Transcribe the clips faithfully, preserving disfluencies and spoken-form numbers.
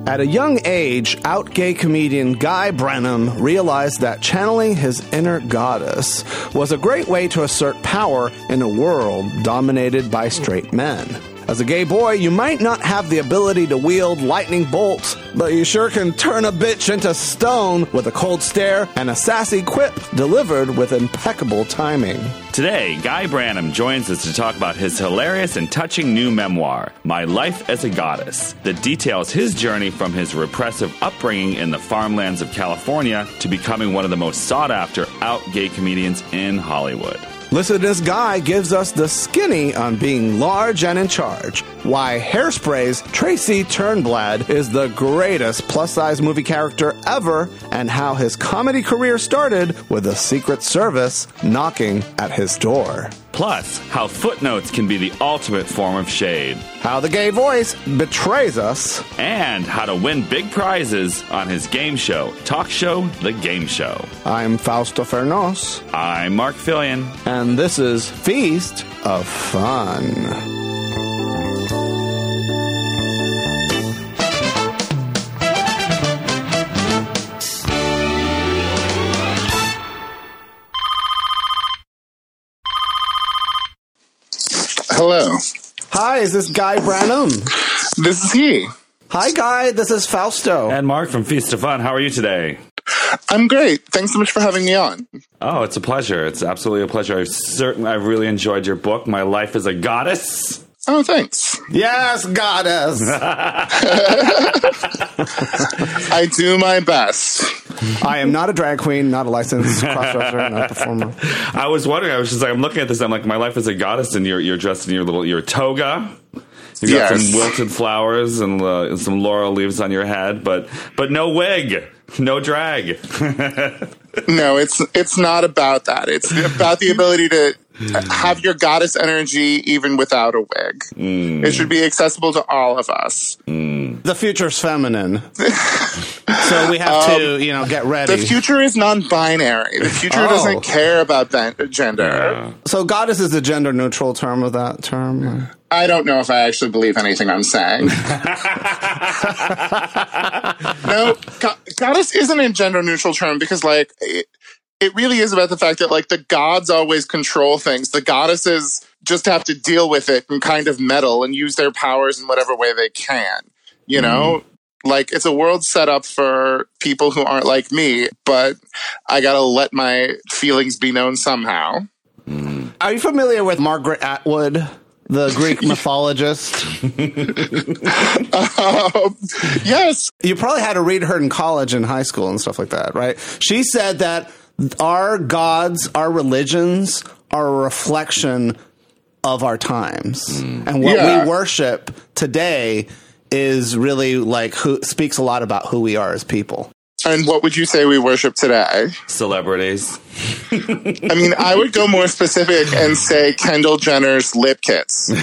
At a young age, out gay comedian Guy Brennan realized that channeling his inner goddess was a great way to assert power in a world dominated by straight men. As a gay boy, you might not have the ability to wield lightning bolts, but you sure can turn a bitch into stone with a cold stare and a sassy quip delivered with impeccable timing. Today, Guy Branum joins us to talk about his hilarious and touching new memoir, My Life as a Goddess, that details his journey from his repressive upbringing in the farmlands of California to becoming one of the most sought-after out gay comedians in Hollywood. Listen, this guy gives us the skinny on being large and in charge, why Hairspray's Tracy Turnblad is the greatest plus-size movie character ever, and how his comedy career started with the Secret Service knocking at his door. Plus, how footnotes can be the ultimate form of shade. How the gay voice betrays us. And how to win big prizes on his game show, Talk Show The Game Show. I'm Fausto Fernos. I'm Mark Fillion. And this is Feast of Fun. Hello. Hi, is this Guy Branum? This is he. Hi, Guy. This is Fausto. And Mark from Feast of Fun. How are you today? I'm great. Thanks so much for having me on. Oh, it's a pleasure. It's absolutely a pleasure. I've certainly, I've really enjoyed your book, My Life as a Goddess. Oh, thanks. Yes, goddess. I do my best. I am not a drag queen, not a licensed crossdresser, not a performer. I was wondering, I was just like, I'm looking at this, I'm like, My Life as a Goddess, and you're, you're dressed in your little, your toga. You got Yes. some wilted flowers and, uh, and some laurel leaves on your head, but but no wig, no drag. No, it's it's not about that. It's about the ability to have your goddess energy even without a wig. Mm. It should be accessible to all of us. Mm. The future's feminine. So we have um, to, you know, get ready. The future is non-binary. The future oh. doesn't care about ben- gender. Yeah. So goddess is the gender-neutral term of that term? I don't know if I actually believe anything I'm saying. No, go- goddess isn't a gender-neutral term because, like, it, it really is about the fact that, like, the gods always control things. The goddesses just have to deal with it and kind of meddle and use their powers in whatever way they can. You know? Mm. Like, it's a world set up for people who aren't like me, but I gotta let my feelings be known somehow. Mm. Are you familiar with Margaret Atwood? The Greek mythologist. um, yes. You probably had to read her in college and high school and stuff like that, right? She said that our gods, our religions are a reflection of our times. Mm. And what yeah. we worship today is really like who speaks a lot about who we are as people. And what would you say we worship today? Celebrities. I mean, I would go more specific and say Kendall Jenner's lip kits. Who's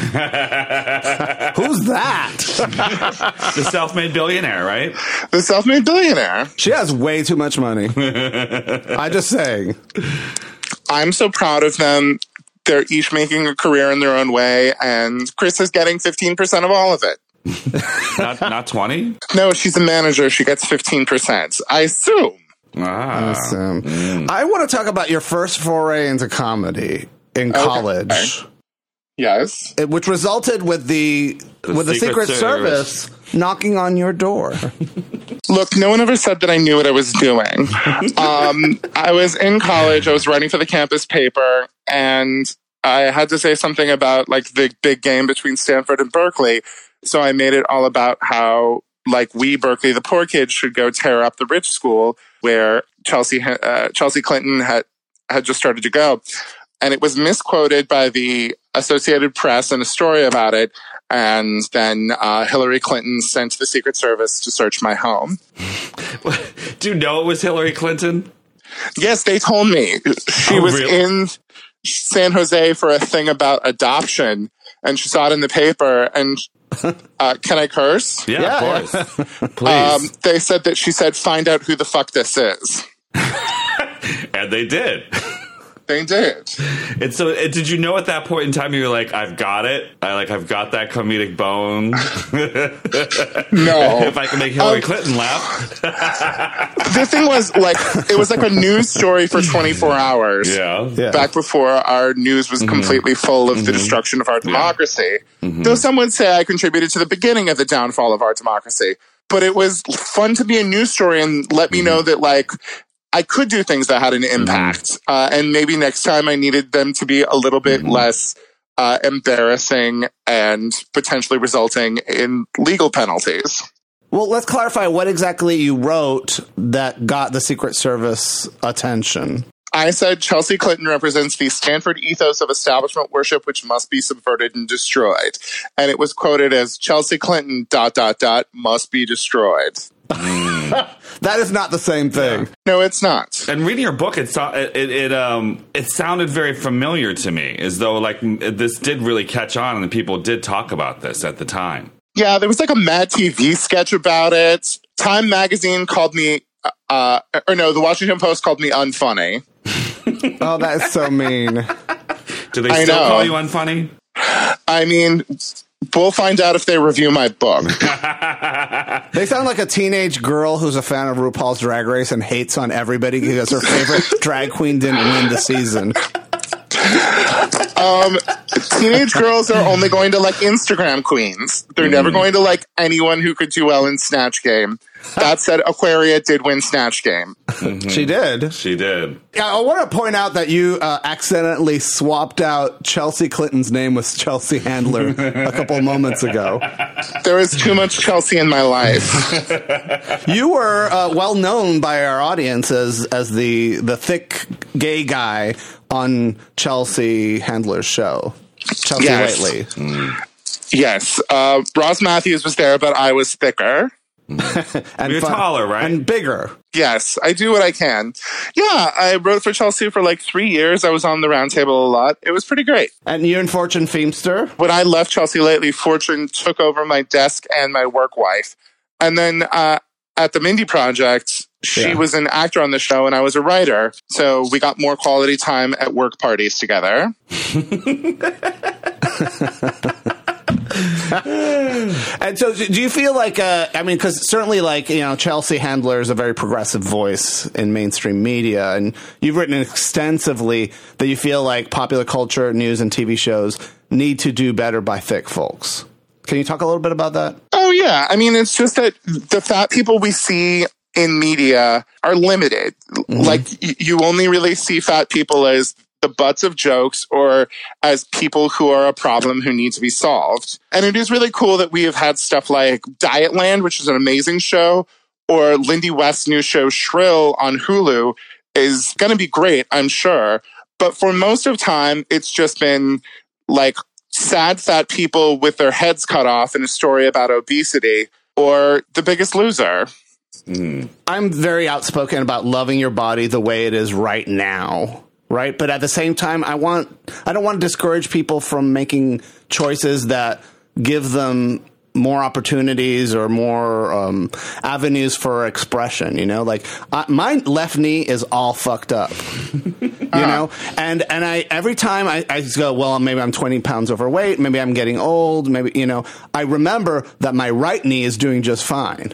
that? The self-made billionaire, right? The self-made billionaire. She has way too much money. I'm just saying. I'm so proud of them. They're each making a career in their own way, and Chris is getting fifteen percent of all of it. not not twenty? No, she's a manager. She gets fifteen percent. I assume. Ah. Awesome. Mm. I want to talk about your first foray into comedy in college. Okay. Yes. It, which resulted with the, the with the Secret, Secret Service. Service knocking on your door. Look, no one ever said that I knew what I was doing. um, I was in college. I was writing for the campus paper, and I had to say something about like the big game between Stanford and Berkeley. So I made it all about how, like, we, Berkeley, the poor kids, should go tear up the rich school where Chelsea uh, Chelsea Clinton had, had just started to go. And it was misquoted by the Associated Press in a story about it. And then uh, Hillary Clinton sent the Secret Service to search my home. Do you know it was Hillary Clinton? Yes, they told me. She oh, was really? in San Jose for a thing about adoption. And she saw it in the paper, and uh, can I curse? Yeah, yeah of course. Please. Um, they said that she said, find out who the fuck this is. And they did. They did. And so, uh, did you know at that point in time you were like, "I've got it. I like, I've got that comedic bone." No, if I can make Hillary um, Clinton laugh. The thing was, like, it was like a news story for twenty-four hours. Yeah, Yeah. Back before our news was Mm-hmm. completely full of mm-hmm. the destruction of our democracy. Yeah. Mm-hmm. Though some would say I contributed to the beginning of the downfall of our democracy. But it was fun to be a news story and let me mm-hmm. know that, like, I could do things that had an impact. Mm-hmm. Uh, and maybe next time I needed them to be a little bit mm-hmm. less uh, embarrassing and potentially resulting in legal penalties. Well, let's clarify what exactly you wrote that got the Secret Service attention. I said Chelsea Clinton represents the Stanford ethos of establishment worship, which must be subverted and destroyed. And it was quoted as Chelsea Clinton dot, dot, dot, must be destroyed. Mm. That is not the same thing. Yeah. No, it's not. And reading your book, it, it it um it sounded very familiar to me, as though like this did really catch on, and people did talk about this at the time. Yeah, there was like a Mad T V sketch about it. Time magazine called me, uh, or no, the Washington Post called me unfunny. Oh, that is so mean. Do they still call you unfunny? I mean, we'll find out if they review my book. They sound like a teenage girl who's a fan of RuPaul's Drag Race and hates on everybody because her favorite drag queen didn't win the season. Um, teenage girls are only going to like Instagram queens. They're mm. never going to like anyone who could do well in Snatch Game. That said, Aquaria did win Snatch Game. Mm-hmm. She did. She did. Yeah, I want to point out that you uh, accidentally swapped out Chelsea Clinton's name with Chelsea Handler a couple moments ago. There was too much Chelsea in my life. You were uh, well known by our audience as as the the thick gay guy on Chelsea Handler's show, Chelsea yes. Lately. Mm. Yes, uh, Ross Matthews was there, but I was thicker. and You're fun, taller, right? And bigger. Yes, I do what I can. Yeah, I wrote for Chelsea for like three years. I was on the roundtable a lot. It was pretty great. And you and Fortune Feimster? When I left Chelsea Lately, Fortune took over my desk and my work wife. And then uh, at the Mindy Project, she yeah. was an actor on the show and I was a writer. So we got more quality time at work parties together. And so do you feel like, uh, I mean, because certainly like, you know, Chelsea Handler is a very progressive voice in mainstream media. And you've written extensively that you feel like popular culture, news and T V shows need to do better by thick folks. Can you talk a little bit about that? Oh, yeah. I mean, it's just that the fat people we see in media are limited. Mm-hmm. Like y- you only really see fat people as the butts of jokes or as people who are a problem who need to be solved. And it is really cool that we have had stuff like Dietland, which is an amazing show, or Lindy West's new show Shrill on Hulu is going to be great, I'm sure. But for most of time, it's just been like sad fat people with their heads cut off in a story about obesity or The Biggest Loser. Mm. I'm very outspoken about loving your body the way it is right now. Right. But at the same time, I want I don't want to discourage people from making choices that give them more opportunities or more um, avenues for expression. You know, like uh, my left knee is all fucked up, you uh-huh. know, and and I every time I, I go, well, maybe I'm twenty pounds overweight. Maybe I'm getting old. Maybe, you know, I remember that my right knee is doing just fine.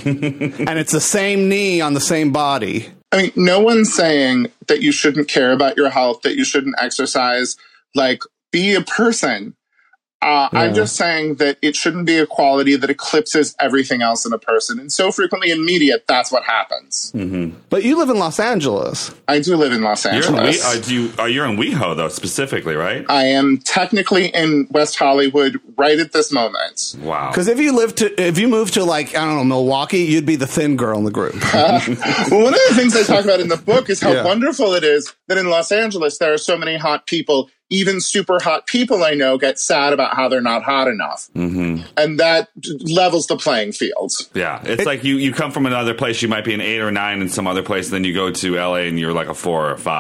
And it's the same knee on the same body. I mean, no one's saying that you shouldn't care about your health, that you shouldn't exercise, like, be a person. Uh, yeah. I'm just saying that it shouldn't be a quality that eclipses everything else in a person. And so frequently in media, that's what happens. Mm-hmm. But you live in Los Angeles. I do live in Los Angeles. You're in, we- uh, do you, uh, you're in WeHo, though, specifically, right? I am technically in West Hollywood right at this moment. Wow. Because if you live to, if you moved to, like, I don't know, Milwaukee, you'd be the thin girl in the group. uh, well, one of the things I talk about in the book is how yeah. wonderful it is that in Los Angeles, there are so many hot people. Even super hot people I know get sad about how they're not hot enough. Mm-hmm. And that levels the playing field. Yeah. It's it, like you, you come from another place, you might be an eight or nine in some other place, and then you go to L A and you're like a four or a five.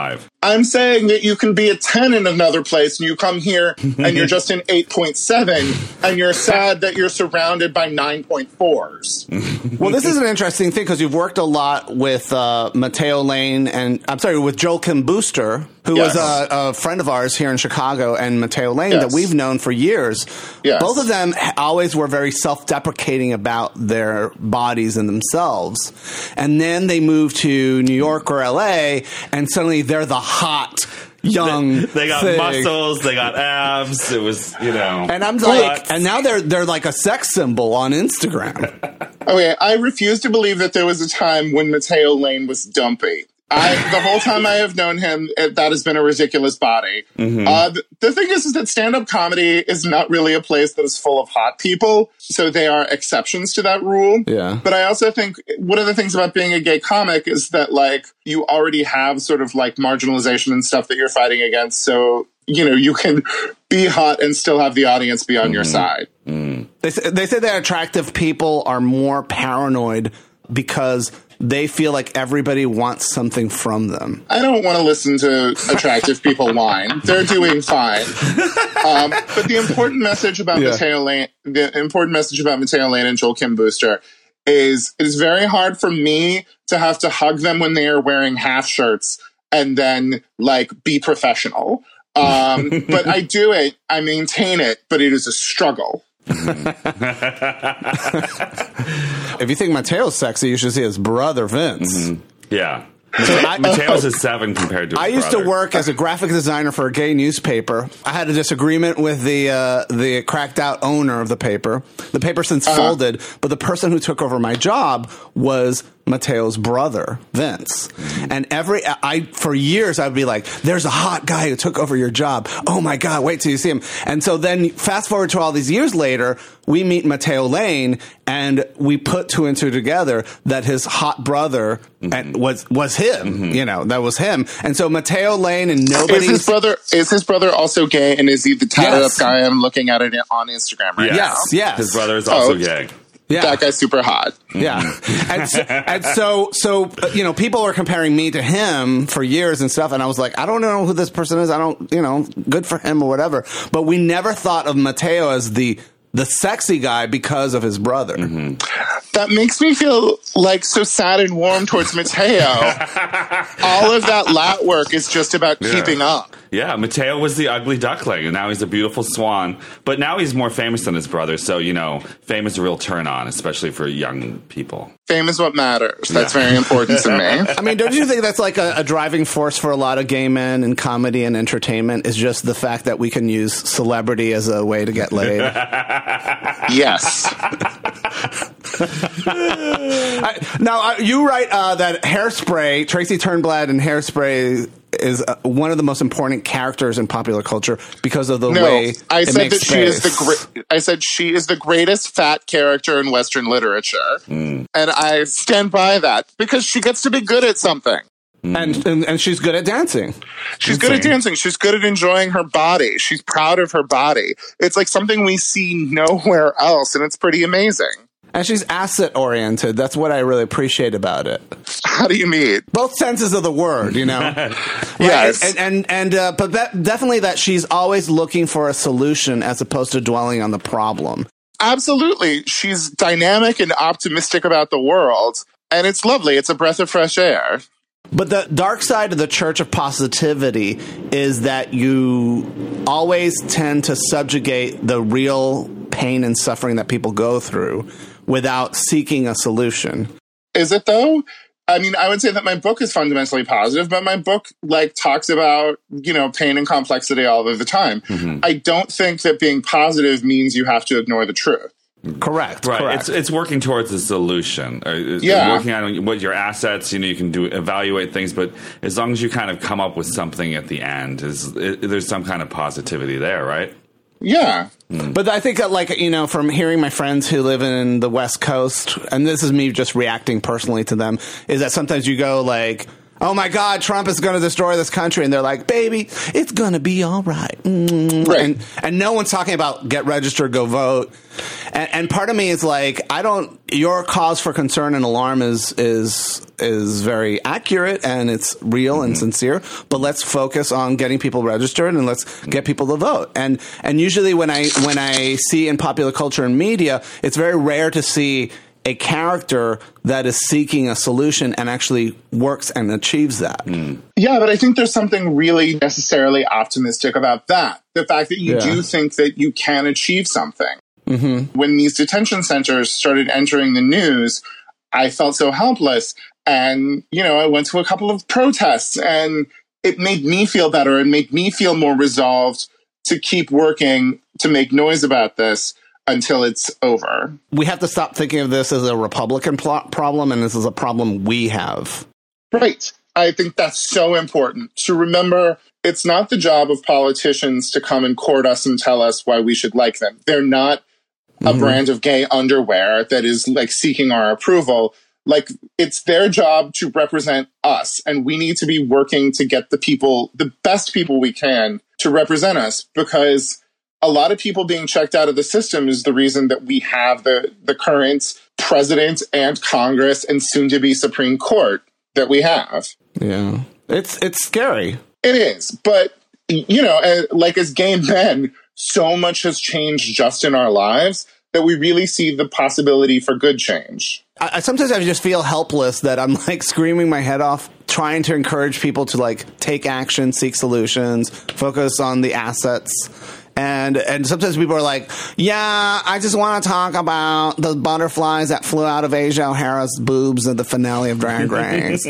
I'm saying that you can be a ten in another place and you come here and you're just an eight point seven and you're sad that you're surrounded by nine point fours. Well, this is an interesting thing because you've worked a lot with uh, Matteo Lane and, I'm sorry, with Joel Kim Booster, who yes. was a, a friend of ours here in Chicago, and Matteo Lane yes. that we've known for years. Yes. Both of them always were very self-deprecating about their bodies and themselves. And then they moved to New York or L A, and suddenly they're the hot young they, they got thing. muscles, they got abs. It was, you know, and I'm like, and now they're they're like a sex symbol on Instagram. Okay, I refuse to believe that there was a time when Matteo Lane was dumpy. I, the whole time I have known him, it, that has been a ridiculous body. Mm-hmm. Uh, the, the thing is, is that stand-up comedy is not really a place that is full of hot people, so they are exceptions to that rule. Yeah. But I also think one of the things about being a gay comic is that, like, you already have sort of, like, marginalization and stuff that you're fighting against, so, you know, you can be hot and still have the audience be on mm-hmm. your side. Mm. They, they say that attractive people are more paranoid because they feel like everybody wants something from them. I don't want to listen to attractive people whine. They're doing fine. Um, but the important message about yeah. Matteo Lane, the important message about Matteo Lane and Joel Kim Booster is it is very hard for me to have to hug them when they are wearing half shirts and then like be professional. Um, but I do it. I maintain it, but it is a struggle. If you think Matteo's sexy, you should see his brother Vince. Mm-hmm. Yeah. So I, Matteo's a seven compared to his I used brother. to work as a graphic designer for a gay newspaper. I had a disagreement with the uh, the cracked out owner of the paper. The paper since uh-huh. folded, but the person who took over my job was Matteo's brother, Vince. Mm-hmm. And every I for years I'd be like, "There's a hot guy who took over your job. Oh my God, wait till you see him." And so then fast forward to all these years later, we meet Matteo Lane, and we put two and two together that his hot brother mm-hmm. was was him. Mm-hmm. You know, that was him. And so Matteo Lane and nobody is his brother. Is his brother also gay? And is he the tatted yes. up guy I'm looking at it on Instagram right yes. now? Yes, yes. His brother is also oh, gay. Yeah. That guy's super hot. Yeah. and, so, and so, so, you know, people were comparing me to him for years and stuff. And I was like, I don't know who this person is. I don't, you know, good for him or whatever. But we never thought of Matteo as the, the sexy guy because of his brother. Mm-hmm. That makes me feel like so sad and warm towards Matteo. All of that lat work is just about yeah. keeping up. Yeah, Matteo was the ugly duckling, and now he's a beautiful swan. But now he's more famous than his brother, so, you know, fame is a real turn on, especially for young people. Fame is what matters. That's yeah. very important to me. I mean, don't you think that's like a, a driving force for a lot of gay men in comedy and entertainment is just the fact that we can use celebrity as a way to get laid? Yes. I, now, uh, you write uh, that Hairspray, Tracy Turnblad in Hairspray is uh, one of the most important characters in popular culture because of the no, way I it said makes that space. she is the gra- I said she is the greatest fat character in Western literature, mm. and I stand by that because she gets to be good at something. Mm. And, and and she's good at dancing. She's good at dancing. She's good at enjoying her body. She's proud of her body. It's like something we see nowhere else, and it's pretty amazing. And she's asset oriented. That's what I really appreciate about it. How do you mean? Both senses of the word, you know. Yes. And and and uh, but that, definitely that she's always looking for a solution as opposed to dwelling on the problem. Absolutely. She's dynamic and optimistic about the world, and it's lovely. It's a breath of fresh air. But the dark side of the Church of Positivity is that you always tend to subjugate the real pain and suffering that people go through without seeking a solution. Is it though? I mean, I would say that my book is fundamentally positive, but my book like talks about, you know, pain and complexity all of the time. Mm-hmm. I don't think that being positive means you have to ignore the truth. Correct. Right. Correct. It's it's working towards a solution. It's yeah. Working on what your assets. You know, you can do evaluate things, but as long as you kind of come up with something at the end, is it, there's some kind of positivity there, right? Yeah. Mm. But I think that, like, you know, from hearing my friends who live in the West Coast, and this is me just reacting personally to them, is that sometimes you go like, oh my God, Trump is going to destroy this country. And they're like, baby, it's going to be all right. Mm. Right. And, and no one's talking about get registered, go vote. And, and part of me is like, I don't, your cause for concern and alarm is, is, is very accurate and it's real mm-hmm. and sincere, but let's focus on getting people registered and let's get people to vote. And, and usually when I, when I see in popular culture and media, it's very rare to see a character that is seeking a solution and actually works and achieves that. Mm. Yeah, but I think there's something really necessarily optimistic about that. The fact that you yeah. do think that you can achieve something. Mm-hmm. When these detention centers started entering the news, I felt so helpless. And, you know, I went to a couple of protests and it made me feel better and made me feel more resolved to keep working to make noise about this until it's over. We have to stop thinking of this as a Republican pl- problem, and this is a problem we have. Right. I think that's so important to remember. It's not the job of politicians to come and court us and tell us why we should like them. They're not a mm-hmm. brand of gay underwear that is like seeking our approval. Like, it's their job to represent us, and we need to be working to get the people, the best people we can, to represent us, because a lot of people being checked out of the system is the reason that we have the, the current president and Congress and soon to be Supreme Court that we have. Yeah. It's, it's scary. It is. But, you know, like as gay men, so much has changed just in our lives that we really see the possibility for good change. I, sometimes I just feel helpless that I'm like screaming my head off, trying to encourage people to like take action, seek solutions, focus on the assets. And and sometimes people are like, yeah, I just want to talk about the butterflies that flew out of Asia O'Hara's boobs at the finale of Drag Race.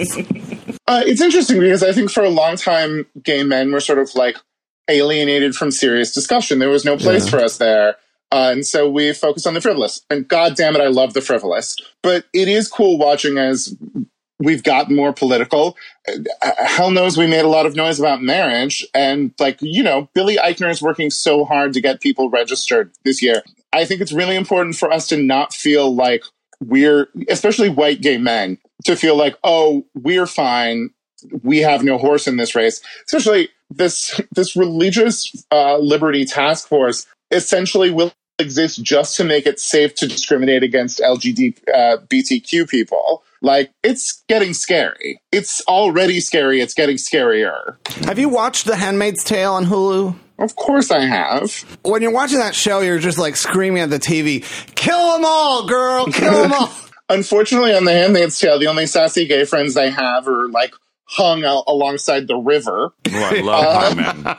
uh, it's interesting because I think for a long time, gay men were sort of like alienated from serious discussion. There was no place yeah. for us there. Uh, and so we focus on the frivolous. And God damn it, I love the frivolous. But it is cool watching as we've gotten more political. Hell knows we made a lot of noise about marriage. And like, you know, Billy Eichner is working so hard to get people registered this year. I think it's really important for us to not feel like we're, especially white gay men, to feel like, oh, we're fine. We have no horse in this race. Especially this, this religious uh, liberty task force essentially will exist just to make it safe to discriminate against L G B T Q people. Like, it's getting scary. It's already scary. It's getting scarier. Have you watched The Handmaid's Tale on Hulu? Of course I have. When you're watching that show, you're just like screaming at the T V, kill them all, girl, kill them all. Unfortunately, on The Handmaid's Tale, the only sassy gay friends I have are like hung out alongside the river. Oh, I love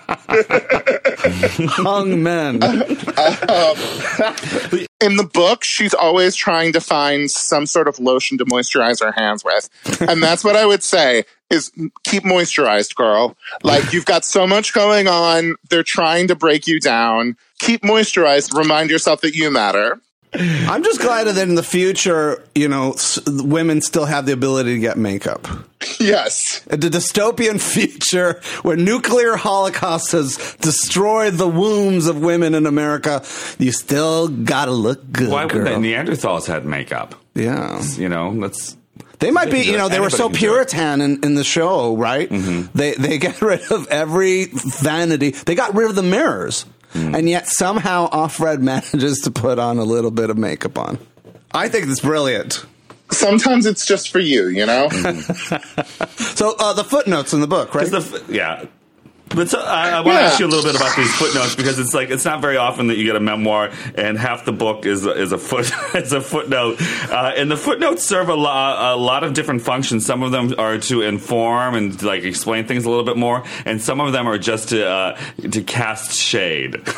hung men. hung men. um, in the book, she's always trying to find some sort of lotion to moisturize her hands with. And that's what I would say is keep moisturized, girl. Like, you've got so much going on. They're trying to break you down. Keep moisturized. Remind yourself that you matter. I'm just glad that in the future, you know, s- women still have the ability to get makeup. Yes. The dystopian future where nuclear holocaust has destroyed the wombs of women in America, you still gotta look good, Why girl. would the Neanderthals had makeup? Yeah. You know, that's... They might be, you know, they were so Puritan in, in the show, right? Mm-hmm. They they get rid of every vanity. They got rid of the mirrors. Mm. And yet somehow Offred manages to put on a little bit of makeup on. I think it's brilliant. Sometimes it's just for you, you know? Mm. So uh, the footnotes in the book, right? The, yeah. But so, I, I want to yeah. ask you a little bit about these footnotes, because it's like it's not very often that you get a memoir and half the book is is a foot is a footnote, uh, and the footnotes serve a lot a lot of different functions. Some of them are to inform and like explain things a little bit more, and some of them are just to uh, to cast shade. um,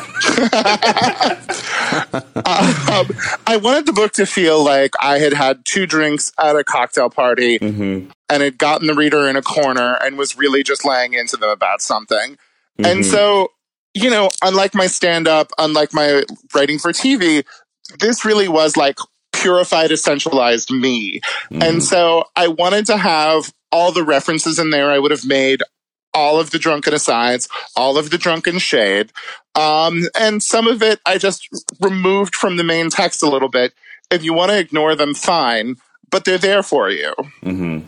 I wanted the book to feel like I had had two drinks at a cocktail party. Mm-hmm. And had gotten the reader in a corner and was really just laying into them about something. Mm-hmm. And so, you know, unlike my stand-up, unlike my writing for T V, this really was like purified, essentialized me. Mm-hmm. And so I wanted to have all the references in there I would have made, all of the drunken asides, all of the drunken shade. Um, and some of it I just removed from the main text a little bit. If you want to ignore them, fine, but they're there for you. Mm-hmm.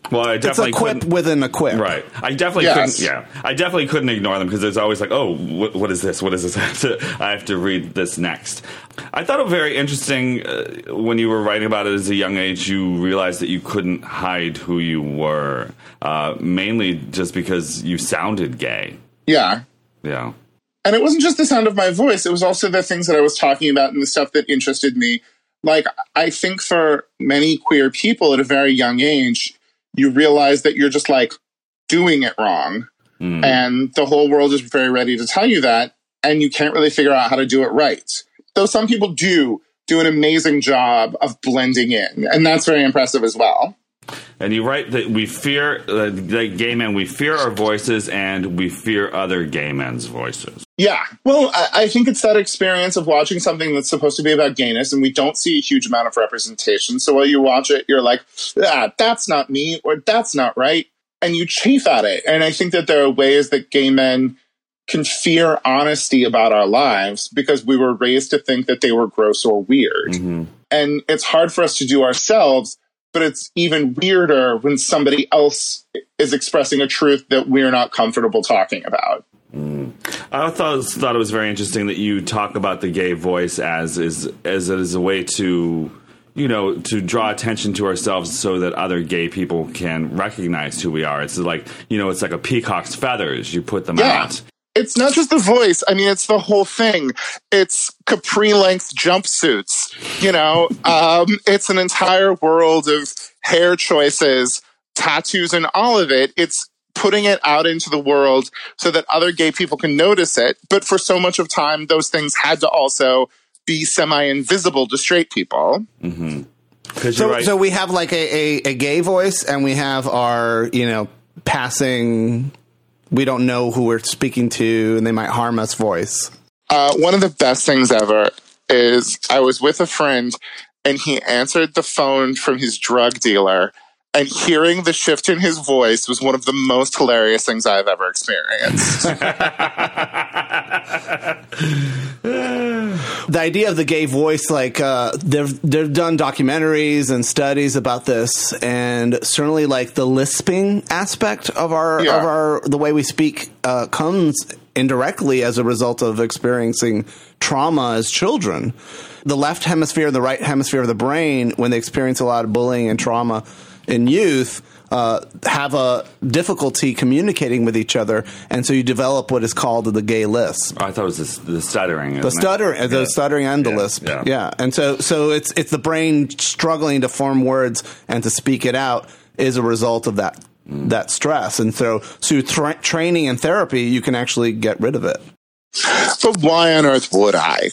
Well, I definitely it's a quip couldn't- within a quip. Right. I definitely Yes. couldn't. Yeah. I definitely couldn't ignore them because there's always like, oh, what, what is this? What is this? I have to, I have to read this next. I thought it was very interesting uh, when you were writing about it as a young age. You realized that you couldn't hide who you were, uh, mainly just because you sounded gay. Yeah. Yeah. And it wasn't just the sound of my voice. It was also the things that I was talking about and the stuff that interested me. Like, I think for many queer people at a very young age, you realize that you're just like doing it wrong. Mm. And the whole world is very ready to tell you that. And you can't really figure out how to do it right. Though some people do do an amazing job of blending in. And that's very impressive as well. And you write that we fear, uh, the gay men, we fear our voices and we fear other gay men's voices. Yeah. Well, I, I think it's that experience of watching something that's supposed to be about gayness and we don't see a huge amount of representation. So while you watch it, you're like, ah, that's not me or that's not right. And you chafe at it. And I think that there are ways that gay men can fear honesty about our lives because we were raised to think that they were gross or weird. Mm-hmm. And it's hard for us to do ourselves. But it's even weirder when somebody else is expressing a truth that we're not comfortable talking about. Mm. I thought thought it was very interesting that you talk about the gay voice as is as as a way to, you know, to draw attention to ourselves so that other gay people can recognize who we are. It's like, you know, it's like a peacock's feathers. You put them yeah. out. It's not just the voice. I mean, it's the whole thing. It's capri-length jumpsuits, you know. Um, it's an entire world of hair choices, tattoos, and all of it. It's putting it out into the world so that other gay people can notice it. But for so much of time, those things had to also be semi-invisible to straight people. Mm-hmm. So, right. so we have like a, a, a gay voice, and we have our, you know, passing... we don't know who we're speaking to and they might harm us voice. Uh, one of the best things ever is I was with a friend and he answered the phone from his drug dealer, and hearing the shift in his voice was one of the most hilarious things I've ever experienced. The idea of the gay voice, like uh, they've they've done documentaries and studies about this, and certainly like the lisping aspect of our yeah. of our the way we speak uh, comes indirectly as a result of experiencing trauma as children. The left hemisphere and the right hemisphere of the brain, when they experience a lot of bullying and trauma in youth, uh, have a difficulty communicating with each other, and so you develop what is called the gay lisp. Oh, I thought it was the, the stuttering. The stuttering, yeah. the stuttering and the yeah. lisp, yeah. yeah. And so, so it's it's the brain struggling to form words and to speak it out is a result of that mm. that stress. And so, through tra- training and therapy, you can actually get rid of it. But why on earth would I?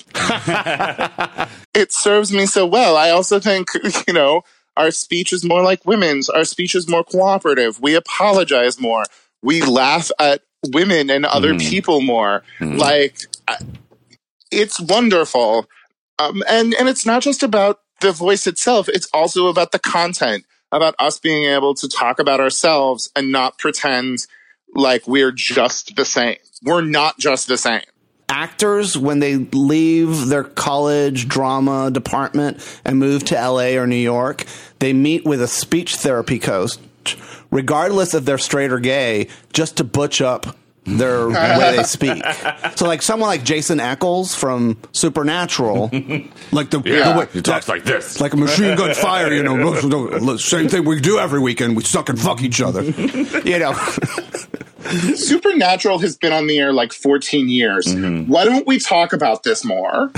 It serves me so well. I also think, you know, our speech is more like women's. Our speech is more cooperative. We apologize more. We laugh at women and other mm. people more. Mm. Like, it's wonderful. Um, and, and it's not just about the voice itself. It's also about the content, about us being able to talk about ourselves and not pretend like we're just the same. We're not just the same. Actors, when they leave their college drama department and move to L A or New York, they meet with a speech therapy coach, regardless if they're straight or gay, just to butch up their way they speak. So like someone like Jason Ackles from Supernatural, like the, yeah, the way he talks like this, like a machine gun fire, you know, same thing we do every weekend. We suck and fuck each other, you know. Supernatural has been on the air like fourteen years. Mm-hmm. Why don't we talk about this more?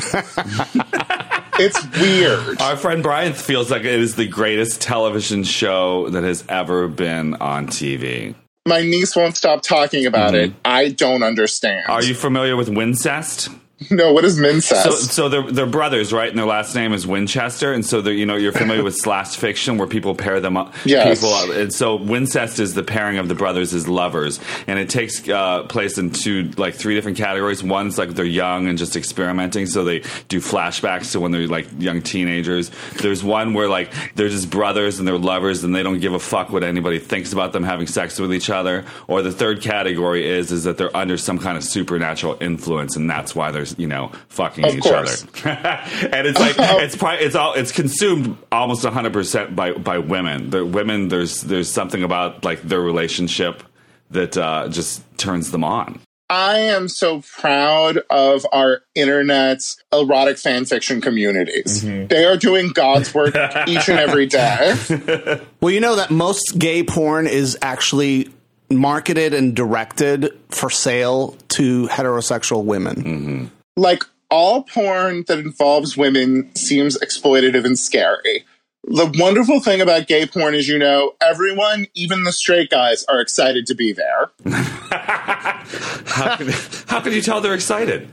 It's weird. Our friend Brian feels like it is the greatest television show that has ever been on T V. My niece won't stop talking about mm-hmm. it. I don't understand. Are you familiar with Wincest? No, what is Mincest? So, so they're they're brothers, right? And their last name is Winchester, and so you know you're familiar with slash fiction where people pair them up. Yes. People up. And so Wincest is the pairing of the brothers as lovers, and it takes uh, place in two, like three different categories. One's like they're young and just experimenting, so they do flashbacks to when they're like young teenagers. There's one where like they're just brothers and they're lovers, and they don't give a fuck what anybody thinks about them having sex with each other. Or the third category is is that they're under some kind of supernatural influence, and that's why they're you know, fucking Of each course. other. And it's like it's probably, it's all it's consumed almost one hundred percent by by women. The women there's there's something about like their relationship that uh, just turns them on. I am so proud of our internet's erotic fan fiction communities. Mm-hmm. They are doing God's work each and every day. Well, you know that most gay porn is actually marketed and directed for sale to heterosexual women. Mm-hmm. Like, all porn that involves women seems exploitative and scary. The wonderful thing about gay porn is, you know, everyone, even the straight guys, are excited to be there. how, can, how can you tell they're excited?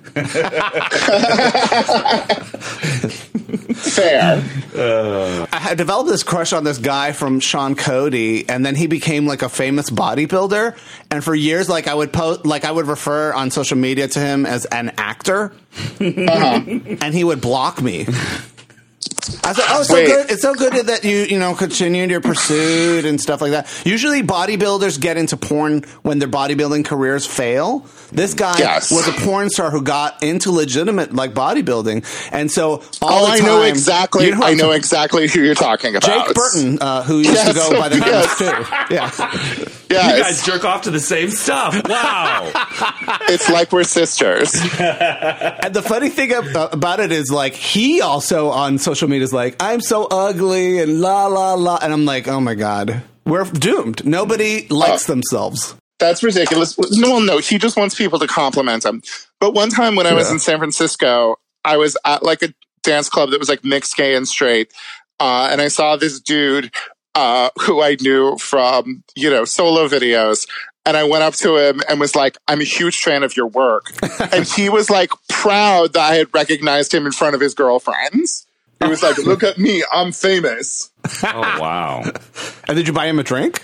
Fair. Uh, I had developed this crush on this guy from Sean Cody, and then he became like a famous bodybuilder. And for years, like I would post, like I would refer on social media to him as an actor, uh-huh. and he would block me. I said, "Oh, it's so Wait. good! It's so good that you, you know, continued your pursuit and stuff like that." Usually, bodybuilders get into porn when their bodybuilding careers fail. This guy yes. was a porn star who got into legitimate like bodybuilding, and so oh, all the I time, know exactly. You know I know talking, exactly who you're talking about. Jake Burton, uh, who used yes, to go by the name yes. of Stu. Yeah. Yes. You guys jerk off to the same stuff. Wow. It's like we're sisters. And the funny thing about it is, like, he also on social media is like, I'm so ugly and la, la, la. And I'm like, oh, my God, we're doomed. Nobody likes uh, themselves. That's ridiculous. No, well, no, he just wants people to compliment him. But one time when I was yeah. in San Francisco, I was at like a dance club that was like mixed gay and straight. Uh, and I saw this dude Uh, who I knew from, you know, solo videos. And I went up to him and was like, I'm a huge fan of your work. And he was like proud that I had recognized him in front of his girlfriends. He was like, look at me, I'm famous. Oh, wow. And did you buy him a drink?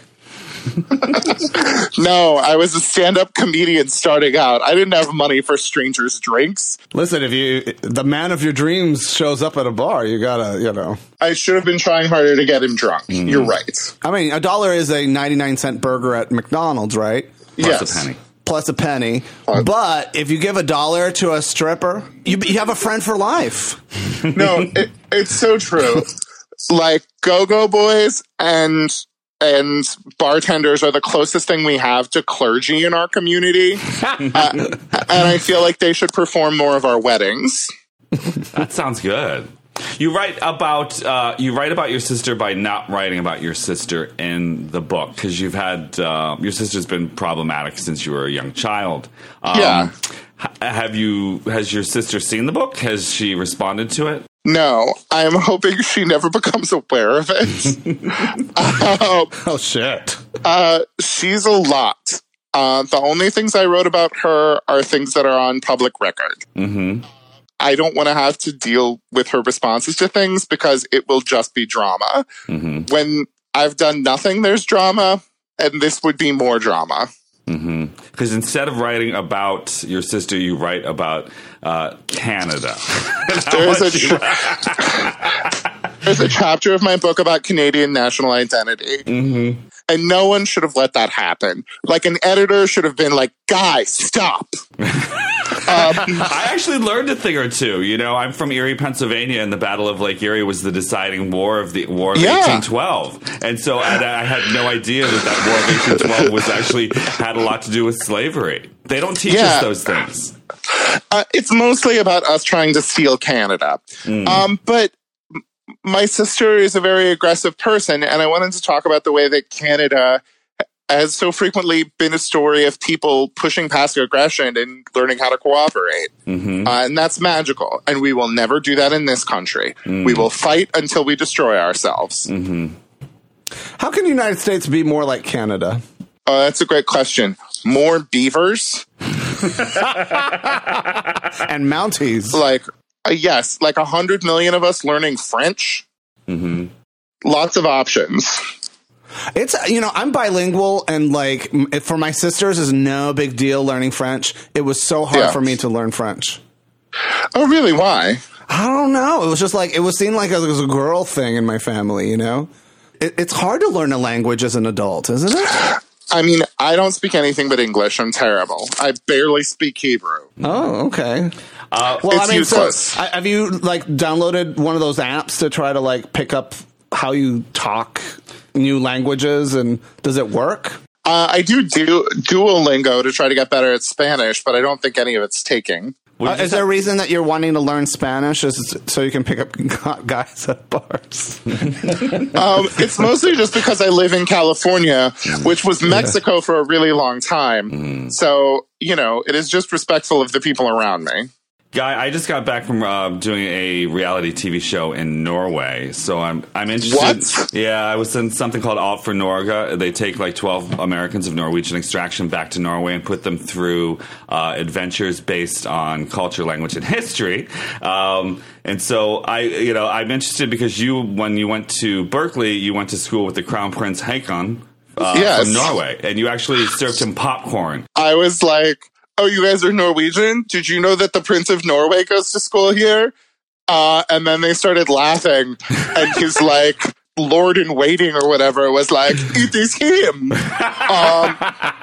No, I was a stand-up comedian starting out. I didn't have money for strangers' drinks. Listen, if you the man of your dreams shows up at a bar, you gotta, you know. I should have been trying harder to get him drunk. Mm. You're right. I mean, a dollar is a ninety-nine cent burger at McDonald's, right? Plus yes. a penny. Plus a penny. Uh, but if you give a dollar to a stripper, you, you have a friend for life. No, it, it's so true. Like, go-go boys and... and bartenders are the closest thing we have to clergy in our community. uh, and I feel like they should perform more of our weddings. That sounds good. You write about uh, you write about your sister by not writing about your sister in the book because you've had uh, your sister's been problematic since you were a young child. Um, yeah. Have you? Has your sister seen the book? Has she responded to it? No, I'm hoping she never becomes aware of it. um, oh, shit. Uh, she's a lot. Uh, the only things I wrote about her are things that are on public record. Mm-hmm. I don't want to have to deal with her responses to things because it will just be drama. Mm-hmm. When I've done nothing, there's drama, and this would be more drama. Mm-hmm. Because instead of writing about your sister, you write about uh, Canada. There's a, tra- there's a chapter of my book about Canadian national identity. Mm-hmm. And no one should have let that happen. Like, an editor should have been like, guys, stop. um, I actually learned a thing or two. You know, I'm from Erie, Pennsylvania, and the Battle of Lake Erie was the deciding war of the War of yeah. eighteen twelve. And so and I had no idea that that War of eighteen twelve was actually had a lot to do with slavery. They don't teach yeah. us those things. Uh, it's mostly about us trying to steal Canada. Mm. Um, but my sister is a very aggressive person, and I wanted to talk about the way that Canada has so frequently been a story of people pushing past aggression and learning how to cooperate. Mm-hmm. Uh, and that's magical. And we will never do that in this country. Mm. We will fight until we destroy ourselves. Mm-hmm. How can the United States be more like Canada? Uh, that's a great question. More beavers? And Mounties. Like, uh, yes, like a hundred million of us learning French. Mm-hmm. Lots of options. It's, you know, I'm bilingual, and like for my sisters, is no big deal learning French. It was so hard yeah. for me to learn French. Oh, really? Why? I don't know. It was just like, it was seen like it was a girl thing in my family, you know? It, it's hard to learn a language as an adult, isn't it? I mean, I don't speak anything but English. I'm terrible. I barely speak Hebrew. Oh, okay. Uh, Well, It's I mean, useless. so I- have you like downloaded one of those apps to try to like pick up how you talk new languages, and does it work? Uh, I do, do Duolingo to try to get better at Spanish, but I don't think any of it's taking. Uh, is there a reason that you're wanting to learn Spanish? Is it so you can pick up guys at bars? Um, it's mostly just because I live in California, which was Mexico for a really long time. So, you know, it is just respectful of the people around me. Guy, I just got back from uh, doing a reality T V show in Norway, so I'm I'm interested. What? Yeah, I was in something called Alt for Norge. They take like twelve Americans of Norwegian extraction back to Norway and put them through uh, adventures based on culture, language, and history. Um, and so I, you know, I'm interested because you, when you went to Berkeley, you went to school with the Crown Prince Haakon uh, Yes. from Norway, and you actually served him popcorn. I was like, oh, you guys are Norwegian? Did you know that the Prince of Norway goes to school here? Uh, and then they started laughing. And his, like, lord in waiting or whatever was like, it is him. Um,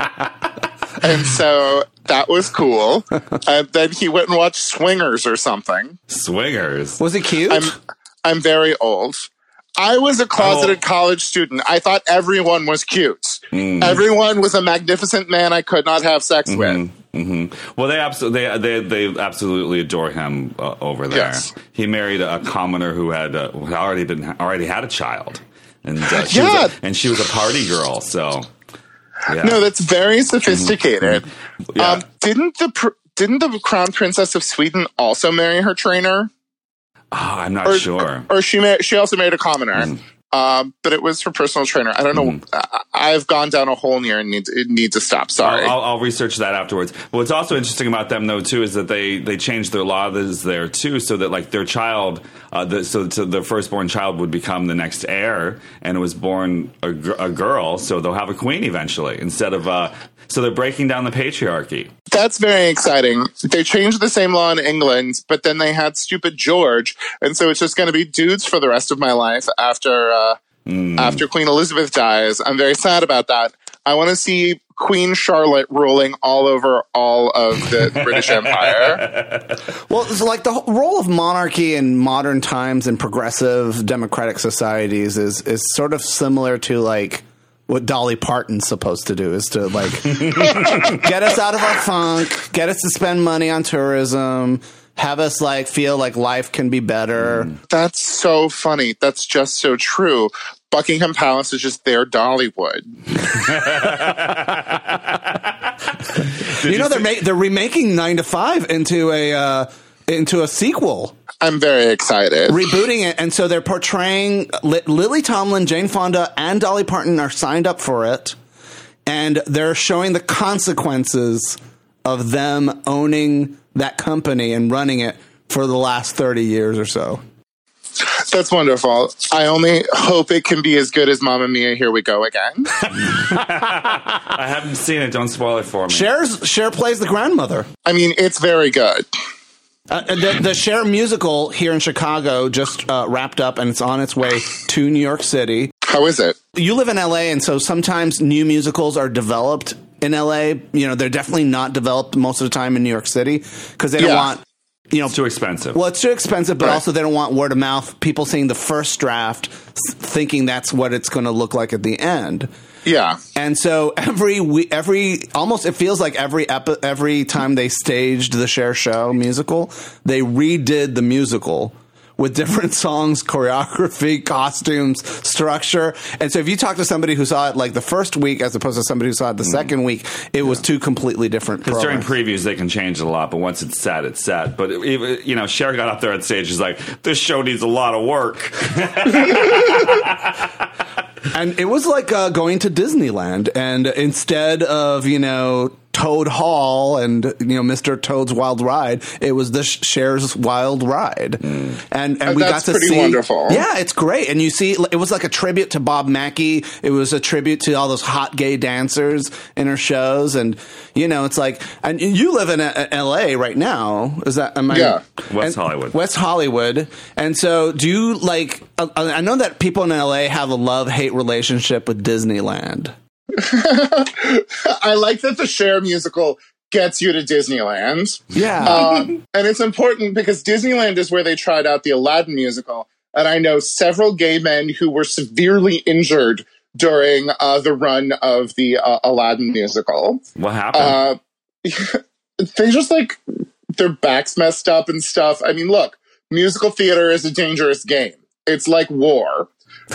and so that was cool. And then he went and watched Swingers or something. Swingers. Was it cute? I'm, I'm very old. I was a closeted Oh. college student. I thought everyone was cute. Mm. Everyone was a magnificent man I could not have sex with. hmm Well, they absolutely they, they they absolutely adore him uh, over there. Yes. He married a commoner who had uh, who had already been already had a child, and uh, she Yeah. was a, and she was a party girl. So yeah. No, that's very sophisticated. Yeah. Um, didn't the pr- didn't the Crown Princess of Sweden also marry her trainer? Oh, I'm not Or, sure. or she mar- she also married a commoner. Um, but it was her personal trainer. I don't know. I- I've gone down a hole here and need to, it need to stop. Sorry. I'll, I'll, I'll research that afterwards. What's also interesting about them, though, too, is that they, they changed their laws there too, so that like their child, uh, the, so, so their firstborn child would become the next heir, and it was born a, gr- a girl, so they'll have a queen eventually instead of. Uh, so they're breaking down the patriarchy. That's very exciting. They changed the same law in England, but then they had stupid George, and so it's just going to be dudes for the rest of my life after uh, Mm. after Queen Elizabeth dies. I'm very sad about that. I want to see Queen Charlotte ruling all over all of the British Empire. Well, it's like the whole role of monarchy in modern times in progressive democratic societies is is sort of similar to like what Dolly Parton's supposed to do, is to like get us out of our funk, get us to spend money on tourism, have us like feel like life can be better. That's so funny. That's just so true. Buckingham Palace is just their Dollywood. You know, they're ma- they're remaking Nine to Five into a uh, into a sequel, I'm very excited. rebooting it, and so they're portraying Li- Lily Tomlin, Jane Fonda, and Dolly Parton are signed up for it, and they're showing the consequences of them owning that company and running it for the last thirty years or so. That's wonderful. I only hope it can be as good as Mamma Mia, Here We Go Again. I haven't seen it. Don't spoil it for me. Cher's Cher plays the grandmother. I mean, it's very good. Uh, the, the Cher musical here in Chicago just uh, wrapped up, and it's on its way to New York City. How is it? You live in L A, and so sometimes new musicals are developed in L A. You know, they're definitely not developed most of the time in New York City because they don't Yeah. want, you know, It's too expensive. well, it's too expensive, but Right. also they don't want word of mouth. People seeing the first draft, s- thinking that's what it's going to look like at the end. Yeah. And so every we every almost it feels like every epi- every time they staged the Cher show musical, they redid the musical with different songs, choreography, costumes, structure. And so if you talk to somebody who saw it like the first week as opposed to somebody who saw it the second week, it was two completely different Because during programs. previews they can change it a lot, but once it's set, it's set. But even, you know, Cher got up there on stage. She's like, "This show needs a lot of work." And it was like uh, going to Disneyland, and instead of, you know, Toad Hall and, you know, Mister Toad's Wild Ride, it was the Cher's Wild Ride. And and Oh, we that's got to pretty see, wonderful. Yeah, it's great. And you see, it was like a tribute to Bob Mackie. It was a tribute to all those hot gay dancers in her shows. And, you know, it's like, and you live in uh, L A right now. Is that, am I? Yeah. West and- Hollywood. West Hollywood. And so do you like, uh, I know that people in L A have a love-hate relationship with Disneyland. I like that the Cher musical gets you to Disneyland. Yeah. Um, and it's important because Disneyland is where they tried out the Aladdin musical. And I know several gay men who were severely injured during uh, the run of the uh, Aladdin musical. What happened? Uh, they just like, their backs messed up and stuff. I mean, look, musical theater is a dangerous game. It's like war.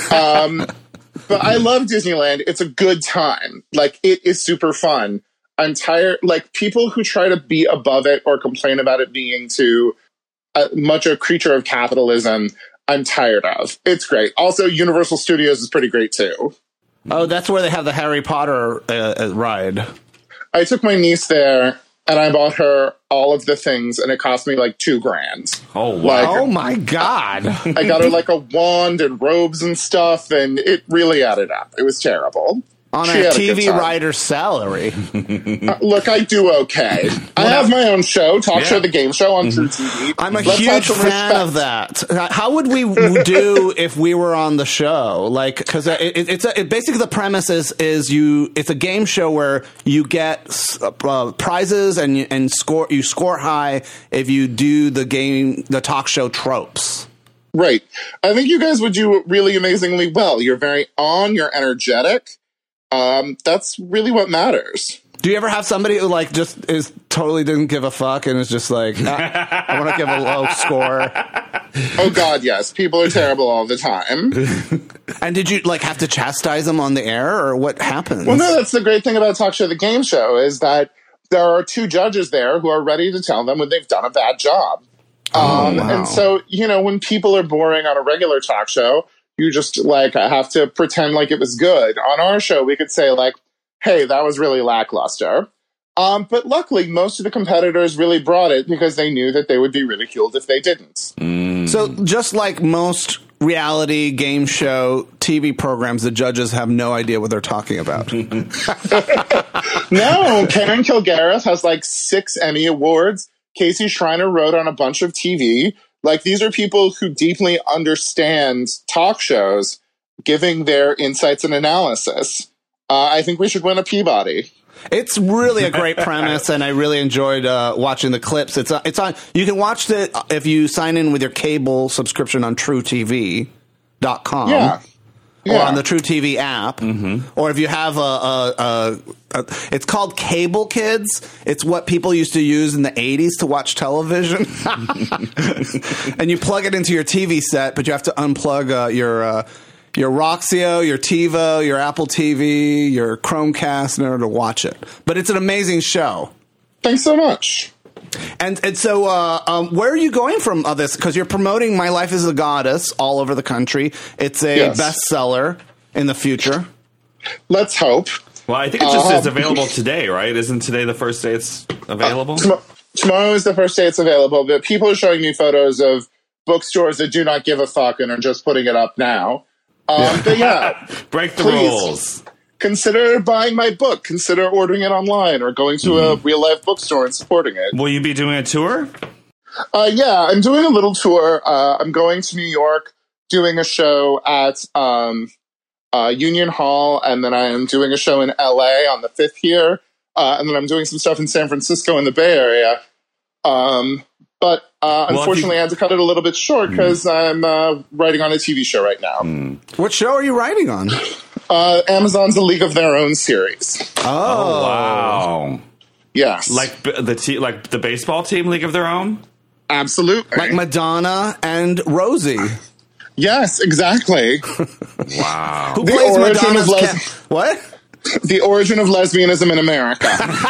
Um, but I love Disneyland. It's a good time. Like, it is super fun. I'm tired. Like, people who try to be above it or complain about it being too uh, much a creature of capitalism, I'm tired of. It's great. Also, Universal Studios is pretty great too. Oh, that's where they have the Harry Potter uh, ride. I took my niece there, and I bought her all of the things, and it cost me like two grand. Oh, wow. Like, Oh, my God. I got her like a wand and robes and stuff, and it really added up. It was terrible. On She a had a T good V time. writer's salary. Uh, look, I do okay. I have my own show, Talk Yeah. Show the Game Show on True T V. I'm a Let's have huge some fan respect. of that. How would we do if we were on the show? Like, because it, it, it's a, it, basically the premise is is you. It's a game show where you get uh, prizes and you, and score. You score high if you do the game, the talk show tropes. Right. I think you guys would do really amazingly well. You're very on. You're energetic. Um, that's really what matters. Do you ever have somebody who like just is totally didn't give a fuck and is just like, I, I want to give a low score? Oh God, yes. People are terrible all the time. And did you like have to chastise them on the air, or what happens? Well, no, that's the great thing about Talk Show the Game Show is that there are two judges there who are ready to tell them when they've done a bad job. Um, wow. And so, you know, when people are boring on a regular talk show, you just like have to pretend like it was good. On our show, we could say like, hey, that was really lackluster. Um, but luckily, most of the competitors really brought it because they knew that they would be ridiculed if they didn't. Mm. So just like most reality game show T V programs, the judges have no idea what they're talking about. No, Karen Kilgariff has like six Emmy Awards. Casey Schreiner wrote on a bunch of T V. Like, these are people who deeply understand talk shows, giving their insights and analysis. Uh, I think we should win a Peabody. It's really a great premise, and I really enjoyed uh, watching the clips. It's uh, it's on. You can watch it if you sign in with your cable subscription on True T V dot com. Yeah. Or Yeah. on the True T V app, mm-hmm. or if you have a, a, a, a, it's called Cable Kids. It's what people used to use in the eighties to watch television, and you plug it into your T V set, but you have to unplug uh, your uh, your Roxio, your TiVo, your Apple T V, your Chromecast in order to watch it. But it's an amazing show. Thanks so much. And and so, uh, um, where are you going from uh, this? Because you're promoting My Life as a Goddess all over the country. It's a Yes. bestseller in the future. Let's hope. Well, I think it just Uh, is available today, right? Isn't today the first day it's available? Tom- tomorrow is the first day it's available, but people are showing me photos of bookstores that do not give a fuck and are just putting it up now. Um, but yeah, Break the please. rules. Consider buying my book. Consider ordering it online or going to a real life bookstore and supporting it. Will you be doing a tour? Uh, yeah, I'm doing a little tour. Uh, I'm going to New York, doing a show at um, uh, Union Hall, and then I am doing a show in L A on the fifth here, uh, and then I'm doing some stuff in San Francisco in the Bay Area. Um, but uh, Well, if unfortunately, you- I had to cut it a little bit short because I'm uh, writing on a T V show right now. What show are you writing on? Uh, Amazon's A League of Their Own series. Oh, Wow. Yes, Like b- the te- like the baseball team, League of Their Own? absolutely. like Madonna and Rosie. yes, exactly. Wow. Who The plays origin Madonna's of les- ca- What? The origin of lesbianism in America.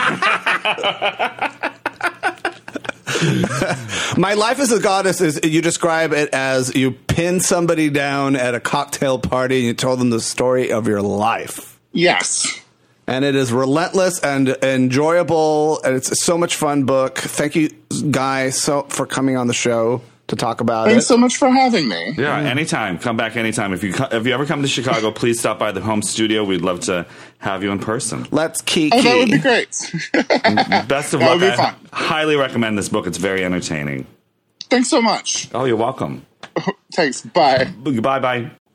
My Life as a Goddess is, you describe it as you pin somebody down at a cocktail party and you tell them the story of your life. Yes. And it is relentless and enjoyable, and it's so much fun book. Thank you, Guy, so for coming on the show to talk about Thanks it. so much for having me. Yeah, anytime. Come back anytime. If you co- if you ever come to Chicago, please stop by the home studio. We'd love to have you in person. Let's kiki. Oh, that would be great. Best of That luck. would be I fun. highly recommend this book. It's very entertaining. Thanks so much. Oh, you're welcome. Thanks. Bye. Goodbye, bye.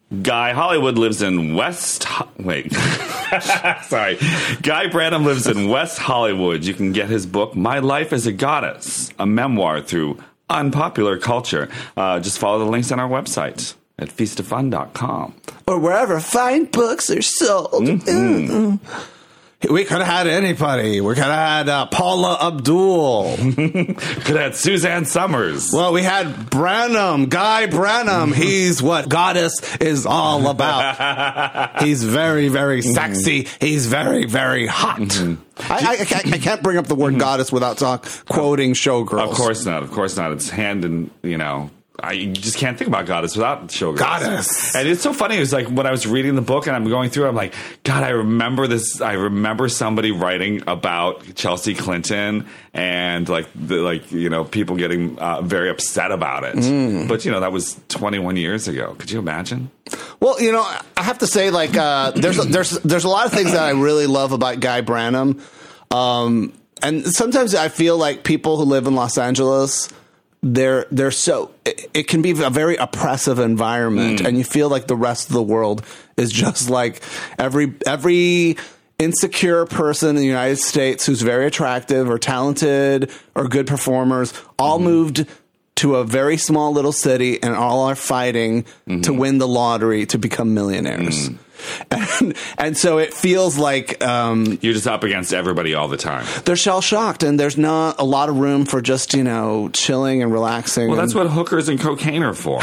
Guy Hollywood lives in West... Ho- Wait. Sorry. Guy Branum lives in West Hollywood. You can get his book, My Life as a Goddess, a memoir through unpopular culture. Uh, just follow the links on our website at feast of fun dot com. Or wherever fine books are sold. Mm-hmm. Mm-hmm. We could have had anybody. We could have had uh, Paula Abdul. Could have had Suzanne Summers. Well, we had Branum, Guy Branum. He's what Goddess is all about. He's very, very sexy. He's very, very hot. Mm-hmm. I, I, I, can't, I can't bring up the word mm-hmm. goddess without talk, quoting Showgirls. Of course not. Of course not. It's hand in, you know... I you just can't think about Goddess without Showgirls. Goddess. And it's so funny. It was like when I was reading the book and I'm going through it, I'm like, God, I remember this. I remember somebody writing about Chelsea Clinton and like, the, like you know, people getting uh, very upset about it. Mm. But, you know, that was twenty-one years ago. Could you imagine? Well, you know, I have to say, like, uh, there's, a, there's, there's a lot of things that I really love about Guy Branum. Um, and sometimes I feel like people who live in Los Angeles... They're they're so it, it can be a very oppressive environment, mm. and you feel like the rest of the world is just like every every insecure person in the United States who's very attractive or talented or good performers all mm. moved to a very small little city and all are fighting mm-hmm. to win the lottery to become millionaires. Mm. And, and so it feels like um, you're just up against everybody all the time. They're shell shocked, and there's not a lot of room for just, you know, chilling and relaxing. Well, and, that's what hookers and cocaine are for.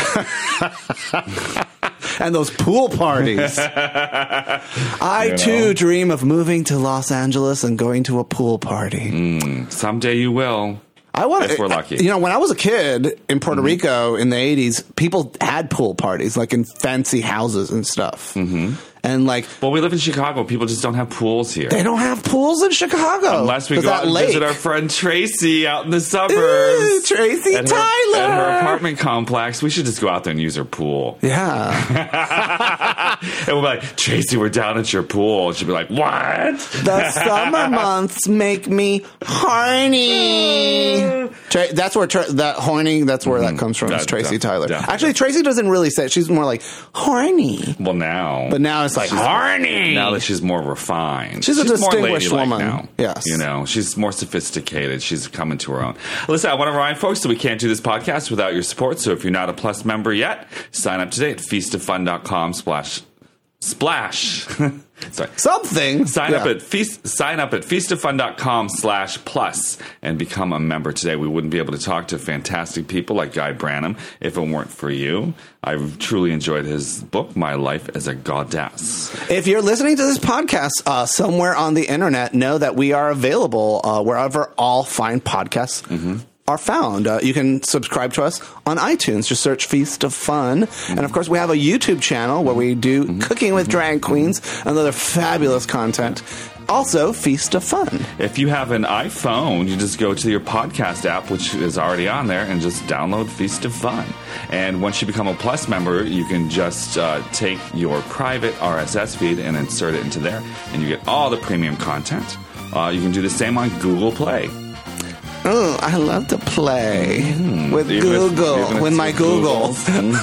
And those pool parties. I, you know. too, dream of moving to Los Angeles and going to a pool party. Mm, someday you will. I want if we're lucky. You know, when I was a kid in Puerto mm-hmm. Rico in the eighties, people had pool parties, like in fancy houses and stuff. Mm-hmm. And like, well, we live in Chicago. People just don't have pools here. They don't have pools in Chicago unless we go out and lake. visit our friend Tracy out in the suburbs. Ooh, Tracy at Tyler her, at her apartment complex. We should just go out there and use her pool. Yeah. And we'll be like, Tracy, we're down at your pool. And she'll be like, what? The summer months make me horny. Tra- that's where tra- that horny. That's where mm-hmm. that comes from. That, is Tracy that, Tyler. Definitely. Actually, Tracy doesn't really say it. She's more like horny. Well, now, but now it's like she's, horny. Now that she's more refined, she's, she's a distinguished more woman. Now. Yes, you know, she's more sophisticated. She's coming to her own. Listen, I want to remind folks that we can't do this podcast without your support. So if you're not a Plus member yet, sign up today at feast of fun dot com splash splash. Sorry. Something. Sign yeah. up at feast. Sign up at feast of fun dot com slash plus and become a member today. We wouldn't be able to talk to fantastic people like Guy Branum if it weren't for you. I've truly enjoyed his book, My Life as a Goddess. If you're listening to this podcast uh, somewhere on the internet, know that we are available uh, wherever all fine podcasts mm-hmm. are found. Uh, you can subscribe to us on iTunes. Just search Feast of Fun. Mm-hmm. And, of course, we have a YouTube channel where we do mm-hmm. Cooking with mm-hmm. Drag Queens and other fabulous content. Also, Feast of Fun. If you have an iPhone, you just go to your podcast app, which is already on there, and just download Feast of Fun. And once you become a Plus member, you can just uh, take your private R S S feed and insert it into there, and you get all the premium content. Uh, you can do the same on Google Play. Oh, I love to play mm-hmm. with even Google, if, with my Googles.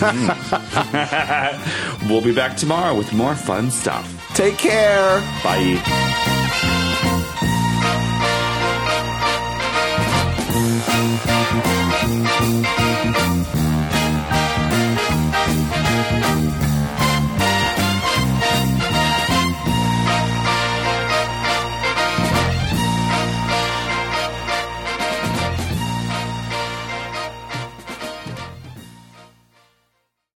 Mm-hmm. We'll be back tomorrow with more fun stuff. Take care. Bye. Thank you.